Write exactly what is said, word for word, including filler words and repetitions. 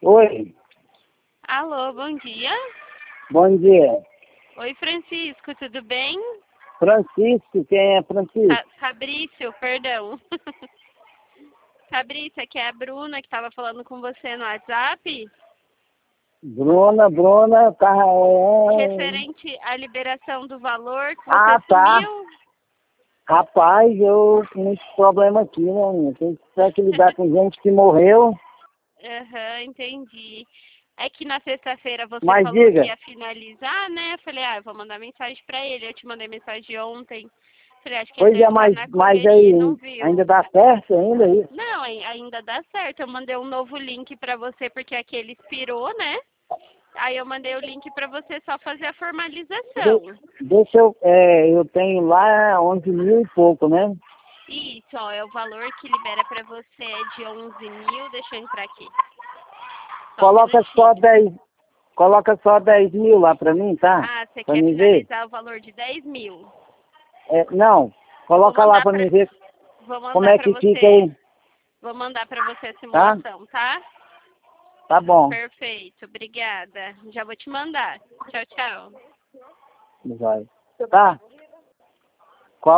Oi, Alô, bom dia. bom dia. Oi, Francisco, tudo bem? Francisco, quem é Francisco? Fa- Fabrício, perdão. Fabrício, aqui é a Bruna que estava falando com você no WhatsApp, Bruna, Bruna, tá... é... referente à liberação do valor que Ah, você tá. sumiu. Rapaz, eu tenho esse problema aqui, né, menina? Tem que que lidar com gente que morreu. Aham, entendi. É que na sexta-feira você Mas falou que diga, ia finalizar, né? Eu falei, ah, eu vou mandar mensagem pra ele. Eu te mandei mensagem ontem. Falei, acho que ele pois deve é, estar mas, na mas correria aí, e não viu. ainda dá certo ainda isso? Não, ai- ainda dá certo. Eu mandei um novo link pra você porque aquele expirou, né? Aí eu mandei o link pra você só fazer a De- formalização. deixa eu... É, eu tenho lá onze mil e pouco, né? Isso, ó, é o valor que libera pra você é de onze mil. Deixa eu entrar aqui. Só um Coloca só minutinho. dez, coloca só dez mil lá pra mim, tá? Ah, você Pra quer mim ver. finalizar o valor de dez mil? É, não, Vou coloca lá mandar pra pra, mim ver vou como mandar é pra que fica você. aí, Vou mandar pra você a tá? simulação, tá? Tá bom. Perfeito, obrigada. Já vou te mandar. Tchau, tchau. Vai. Tá?